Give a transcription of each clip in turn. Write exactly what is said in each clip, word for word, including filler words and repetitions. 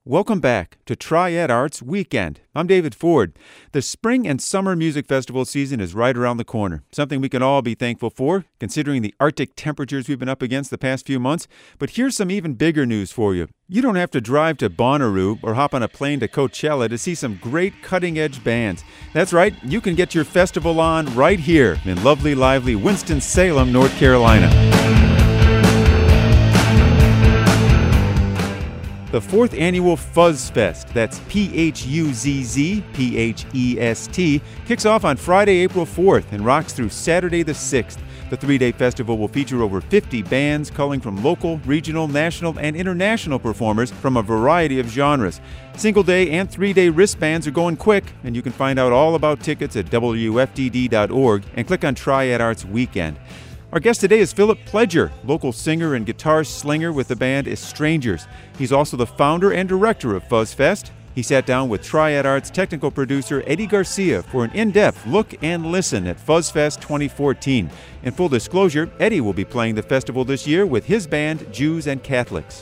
Welcome back to Triad Arts Weekend. I'm David Ford. The spring and summer music festival season is right around the corner, something we can all be thankful for, considering the Arctic temperatures we've been up against the past few months. But here's some even bigger news for you. You don't have to drive to Bonnaroo or hop on a plane to Coachella to see some great cutting-edge bands. That's right, you can get your festival on right here in lovely, lively Winston-Salem, North Carolina. The fourth annual Fuzz Fest, that's P H U Z Z, P H E S T, kicks off on Friday, April fourth and rocks through Saturday the sixth. The three-day festival will feature over fifty bands culling from local, regional, national, and international performers from a variety of genres. Single-day and three-day wristbands are going quick, and you can find out all about tickets at W F D D dot org and click on Triad Arts Weekend. Our guest today is Philip Pledger, local singer and guitar slinger with the band Estrangers. He's also the founder and director of Fuzz Fest. He sat down with Triad Arts technical producer Eddie Garcia for an in-depth look and listen at Fuzz Fest twenty fourteen. In full disclosure, Eddie will be playing the festival this year with his band Jews and Catholics.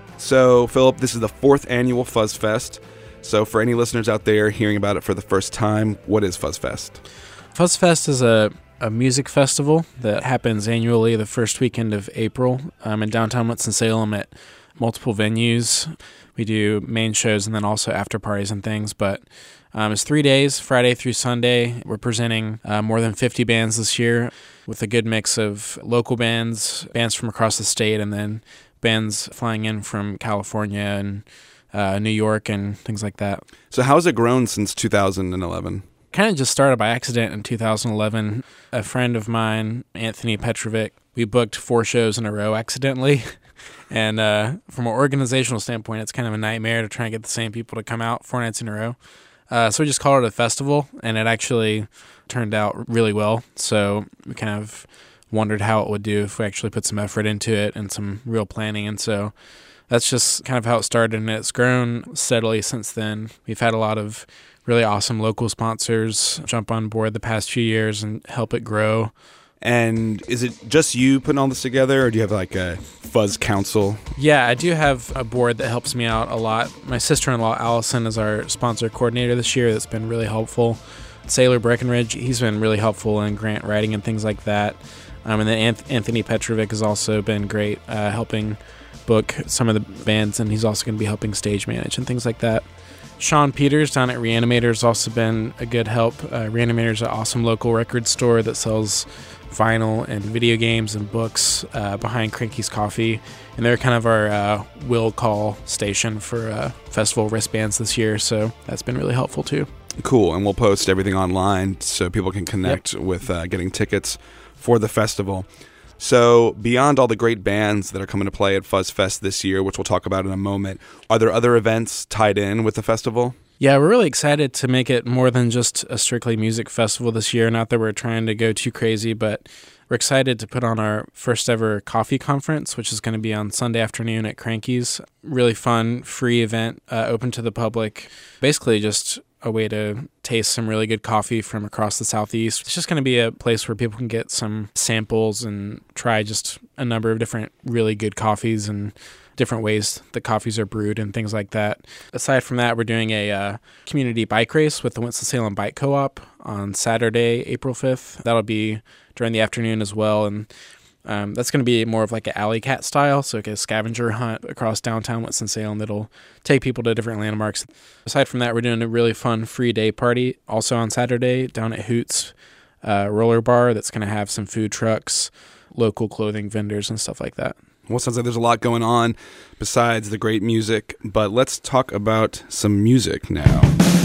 So, Philip, this is the fourth annual Fuzz Fest. So for any listeners out there hearing about it for the first time, what is Fuzz Fest? Fuzz Fest is a a music festival that happens annually the first weekend of April um, in downtown Winston-Salem at multiple venues. We do main shows and then also after parties and things, but um, it's three days, Friday through Sunday. We're presenting uh, more than fifty bands this year with a good mix of local bands, bands from across the state, and then bands flying in from California and uh, New York and things like that. So how has it grown since two thousand eleven? Kind of just started by accident in two thousand eleven. A friend of mine, Anthony Petrovic, we booked four shows in a row accidentally. And uh, from an organizational standpoint, it's kind of a nightmare to try and get the same people to come out four nights in a row. Uh, so we just called it a festival, and it actually turned out really well. So we kind of wondered how it would do if we actually put some effort into it and some real planning. And so that's just kind of how it started, and it's grown steadily since then. We've had a lot of really awesome local sponsors jump on board the past few years and help it grow. And is it just you putting all this together, or do you have like a Fuzz Council? Yeah, I do have a board that helps me out a lot. My sister-in-law, Allison, is our sponsor coordinator this year. That's been really helpful. Sailor Breckenridge, he's been really helpful in grant writing and things like that. Um, and then Anthony Petrovic has also been great uh, helping book some of the bands, and he's also going to be helping stage manage and things like that. Sean Peters down at Reanimator has also been a good help. Uh, Reanimator is an awesome local record store that sells vinyl and video games and books uh, behind Cranky's Coffee. And they're kind of our uh, will call station for uh, festival wristbands this year, so that's been really helpful too. Cool, and we'll post everything online so people can connect yep. with uh, getting tickets for the festival. So beyond all the great bands that are coming to play at Fuzz Fest this year, which we'll talk about in a moment, are there other events tied in with the festival? Yeah, we're really excited to make it more than just a strictly music festival this year. Not that we're trying to go too crazy, but we're excited to put on our first ever coffee conference, which is going to be on Sunday afternoon at Cranky's. Really fun, free event, uh, open to the public. Basically just a way to taste some really good coffee from across the Southeast. It's just going to be a place where people can get some samples and try just a number of different really good coffees and different ways the coffees are brewed and things like that. Aside from that, we're doing a uh, community bike race with the Winston-Salem Bike Co-op on Saturday, April fifth. That'll be during the afternoon as well, and Um, that's going to be more of like an alley cat style, so like a scavenger hunt across downtown Winston-Salem that'll take people to different landmarks. Aside from that, we're doing a really fun free day party also on Saturday down at Hoots uh, Roller Bar that's going to have some food trucks, local clothing vendors, and stuff like that. Well, it sounds like there's a lot going on besides the great music, but let's talk about some music now.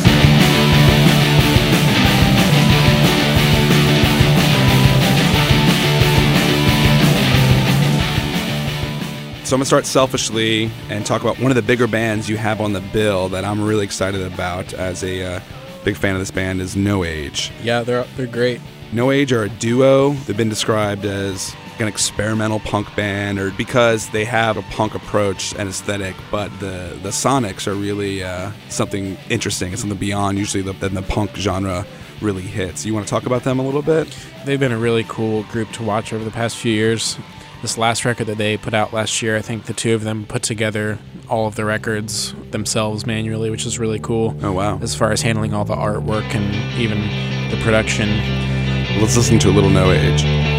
So I'm going to start selfishly and talk about one of the bigger bands you have on the bill that I'm really excited about as a uh, big fan of this band is No Age. Yeah, they're they're great. No Age are a duo. They've been described as an experimental punk band or because they have a punk approach and aesthetic, but the, the sonics are really uh, something interesting. It's something beyond usually the, than the punk genre really hits. You want to talk about them a little bit? They've been a really cool group to watch over the past few years. this last record that they put out last year, I think the two of them put together all of the records themselves manually, which is really cool. Oh, wow. As far as handling all the artwork and even the production. Let's listen to a little No Age.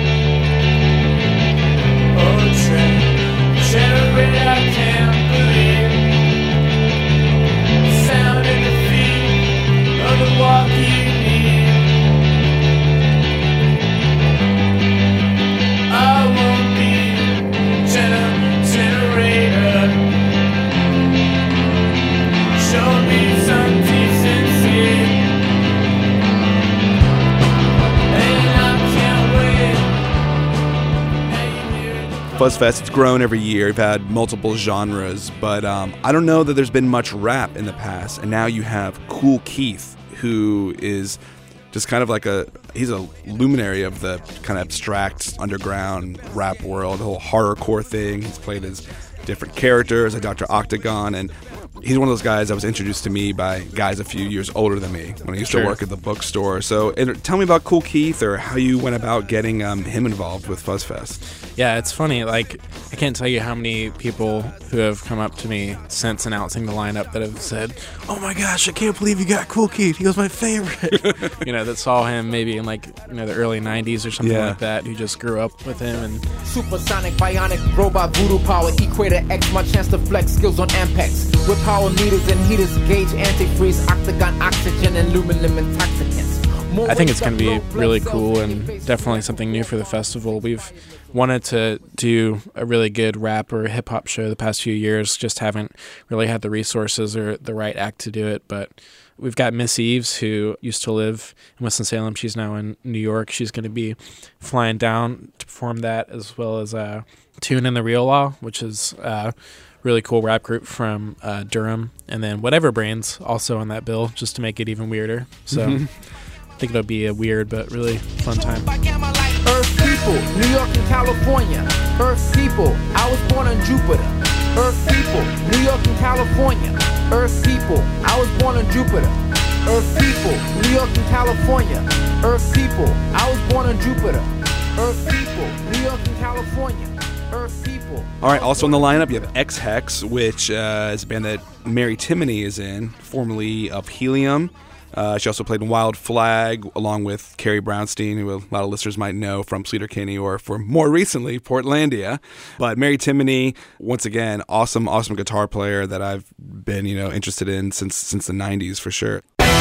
Fuzzfest, it's grown every year. You've had multiple genres, but um, I don't know that there's been much rap in the past. And now you have Kool Keith, who is just kind of like a, he's a luminary of the kind of abstract underground rap world, the whole horrorcore thing. He's played as different characters, like Doctor Octagon, and he's one of those guys that was introduced to me by guys a few years older than me when I used Sure. to work at the bookstore. So and tell me about Kool Keith, or how you went about getting um, him involved with Fuzzfest. Yeah, it's funny. Like, I can't tell you how many people who have come up to me since announcing the lineup that have said, "Oh my gosh, I can't believe you got Kool Keith. He was my favorite." You know, that saw him maybe in like, you know, the early nineties or something Yeah. like that, who just grew up with him. And Supersonic, bionic, robot, voodoo power, Equator X, my chance to flex skills on Ampex. With power meters and heaters, gauge antifreeze, octagon, oxygen, and aluminum intoxicants. More I think it's going to be ways up, blood really cells, cool and and face- definitely something new for the festival. We've wanted to do a really good rap or hip hop show the past few years, just haven't really had the resources or the right act to do it. But we've got Miss Eves, who used to live in Winston-Salem. She's now in New York. She's going to be flying down to perform that, as well as uh, Tune in the Real Law, which is a really cool rap group from uh, Durham. And then Whatever Brains also on that bill, just to make it even weirder. So I think it'll be a weird but really fun time. Earth people, New York and California. Earth people, I was born on Jupiter. Earth people, New York and California. Earth people, I was born on Jupiter. Earth people, New York and California. Earth people, I was born on Jupiter. Earth people, New York and California. Earth people. All right, also on the lineup, you have X-Hex, which uh, is a band that Mary Timony is in, formerly of Helium. Uh, she also played in Wild Flag, along with Carrie Brownstein, who a lot of listeners might know from Sleater-Kinney, or for more recently, Portlandia. But Mary Timony, once again, awesome, awesome guitar player that I've been, you know, interested in since since the nineties for sure.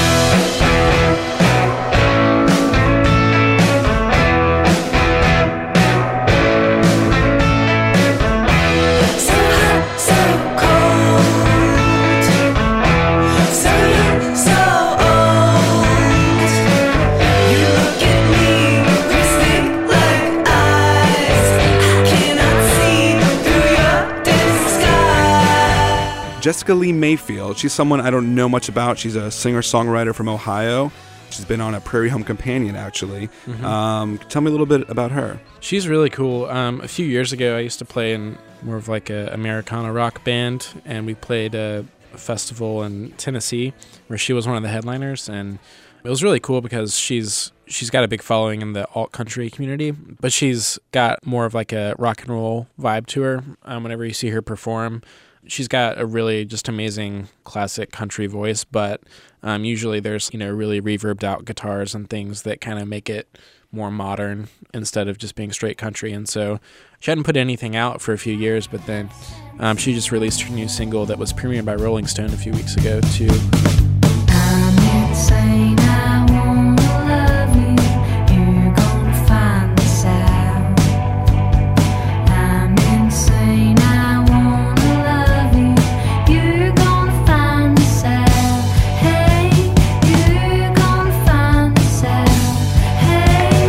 Jessica Lee Mayfield, she's someone I don't know much about. She's a singer-songwriter from Ohio. She's been on a Prairie Home Companion, actually. Mm-hmm. Um, tell me a little bit about her. She's really cool. Um, a few years ago, I used to play in more of like a Americana rock band, and we played a festival in Tennessee where she was one of the headliners, and it was really cool because she's she's got a big following in the alt country community, but she's got more of like a rock and roll vibe to her. Um, whenever you see her perform, she's got a really just amazing classic country voice, but um, usually there's, you know, really reverbed out guitars and things that kind of make it more modern instead of just being straight country. And so she hadn't put anything out for a few years, but then um, she just released her new single that was premiered by Rolling Stone a few weeks ago too. I'm insane, I wanna love you, you're gonna find this out. I'm insane, I wanna love you, you're gonna find this out. Hey, you're gonna find this out. Hey.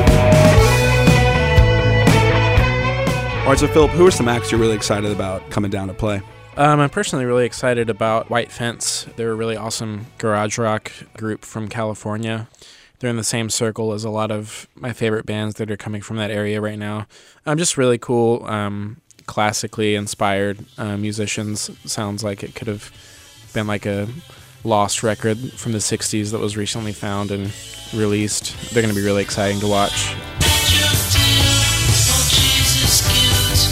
All right, so Philip, who are some acts you're really excited about coming down to play? Um, I'm personally really excited about White Fence. They're a really awesome garage rock group from California. They're in the same circle as a lot of my favorite bands that are coming from that area right now. Um, just really cool, um, classically inspired uh, musicians. Sounds like it could have been like a lost record from the sixties that was recently found and released. They're going to be really exciting to watch. Justice, oh Jesus, guilty.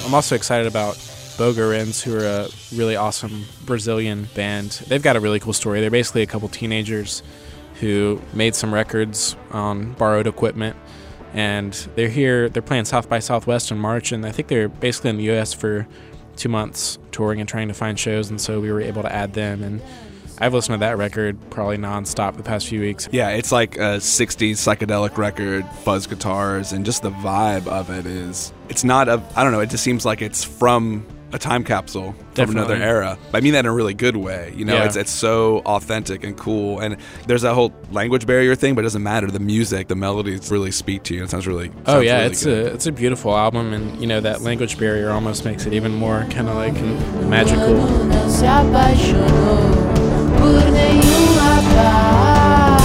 I'm also excited about Bogarins, who are a really awesome Brazilian band. They've got a really cool story. They're basically a couple teenagers who made some records on borrowed equipment, and they're here. They're playing South by Southwest in March, and I think they're basically in the U S for two months touring and trying to find shows, and so we were able to add them. And I've listened to that record probably nonstop the past few weeks. Yeah, it's like a sixties psychedelic record, fuzz guitars, and just the vibe of it is, it's not a, I don't know, it just seems like it's from a time capsule from Definitely. another era. I mean that in a really good way. You know, Yeah. it's it's so authentic and cool. And there's that whole language barrier thing, but it doesn't matter. The music, the melodies really speak to you. It sounds really Oh sounds yeah, really it's good. a it's a beautiful album, and you know that language barrier almost makes it even more kind of like magical. Não se apaixonou por nenhum rapaz.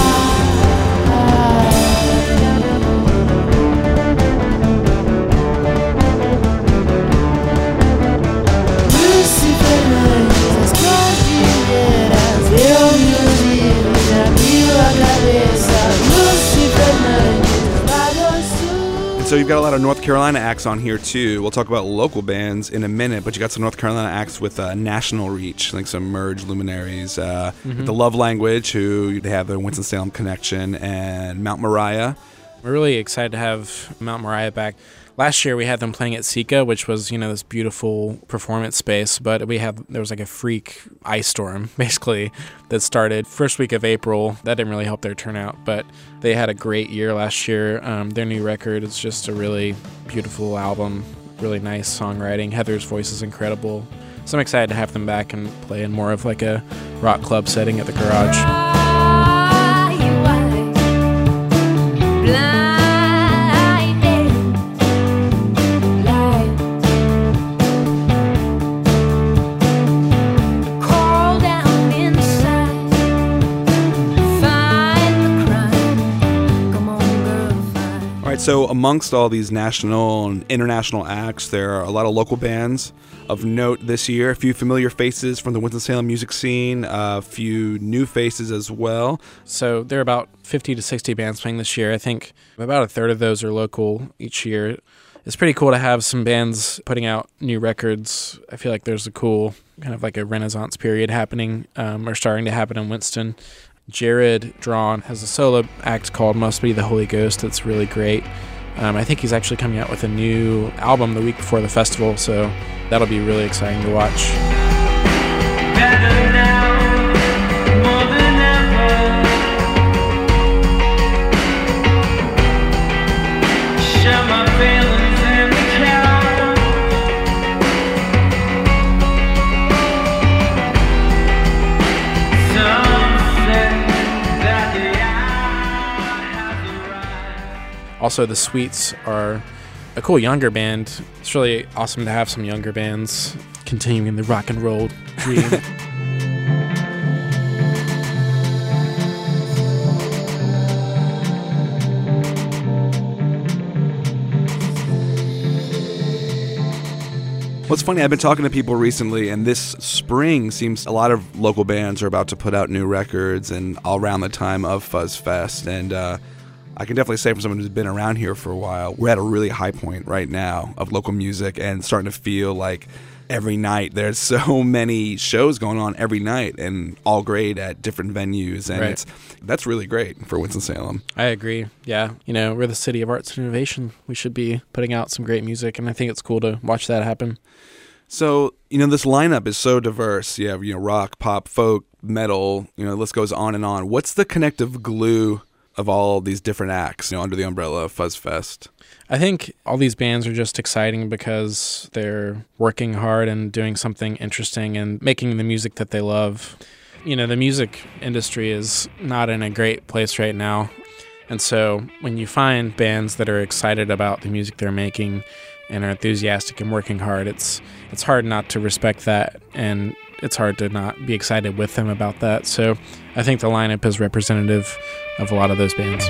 Lucy Fernandes, as cordilheiras, eu e os rios, já viu a cabeça. Lucy Fernandes, lá do sul. And so you've got a lot of North Carolina acts on here too. We'll talk about local bands in a minute, but you got some North Carolina acts with uh, national reach, like some Merge luminaries, uh, Mm-hmm. the Love Language, who they have the Winston-Salem connection, and Mount Moriah. We're really excited to have Mount Moriah back. Last year we had them playing at Sika, which was, you know, this beautiful performance space, but we had, there was like a freak ice storm, basically, that started first week of April. That didn't really help their turnout, but they had a great year last year. Um, their new record is just a really beautiful album, really nice songwriting. Heather's voice is incredible. So I'm excited to have them back and play in more of like a rock club setting at the garage. So amongst all these national and international acts, there are a lot of local bands of note this year. A few familiar faces from the Winston-Salem music scene, a few new faces as well. So there are about fifty to sixty bands playing this year. I think about a third of those are local each year. It's pretty cool to have some bands putting out new records. I feel like there's a cool kind of like a renaissance period happening um, or starting to happen in Winston. Jared Drawn has a solo act called Must Be the Holy Ghost that's really great. Um, I think he's actually coming out with a new album the week before the festival, so that'll be really exciting to watch. Better now, more than ever. Share my feelings in the clouds. Some say that the hour has arrived. Also, the Sweets are a cool younger band. It's really awesome to have some younger bands continuing the rock and roll dream. Well, it's funny, I've been talking to people recently, and this spring seems a lot of local bands are about to put out new records, and all around the time of Fuzz Fest. And uh, I can definitely say, from someone who's been around here for a while, we're at a really high point right now of local music, and starting to feel like every night there's so many shows going on every night, and all great at different venues, and Right. it's that's really great for Winston-Salem. I agree. Yeah. You know, we're the city of arts and innovation. We should be putting out some great music, and I think it's cool to watch that happen. So, you know, this lineup is so diverse. You have, you know, rock, pop, folk, metal, you know, the list goes on and on. What's the connective glue of all these different acts, you know, under the umbrella of Fuzz Fest? I think all these bands are just exciting because they're working hard and doing something interesting and making the music that they love. You know, the music industry is not in a great place right now. And so when you find bands that are excited about the music they're making and are enthusiastic and working hard, it's it's hard not to respect that, and it's hard to not be excited with them about that. So I think the lineup is representative of a lot of those bands.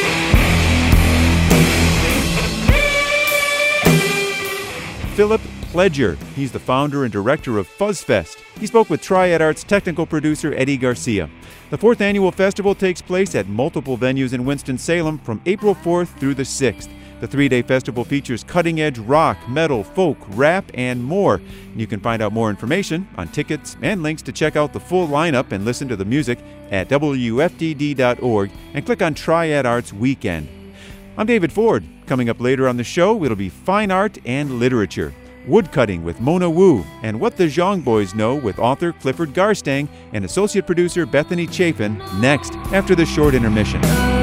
Philip Pledger. He's the founder and director of FuzzFest. He spoke with Triad Arts technical producer Eddie Garcia. The fourth annual festival takes place at multiple venues in Winston-Salem from April fourth through the sixth. The three-day festival features cutting-edge rock, metal, folk, rap, and more. You can find out more information on tickets and links to check out the full lineup and listen to the music at W F D D dot org and click on Triad Arts Weekend. I'm David Ford. Coming up later on the show, it'll be fine art and literature, woodcutting with Mona Wu, and What the Zhang Boys Know with author Clifford Garstang and associate producer Bethany Chapin next after the short intermission.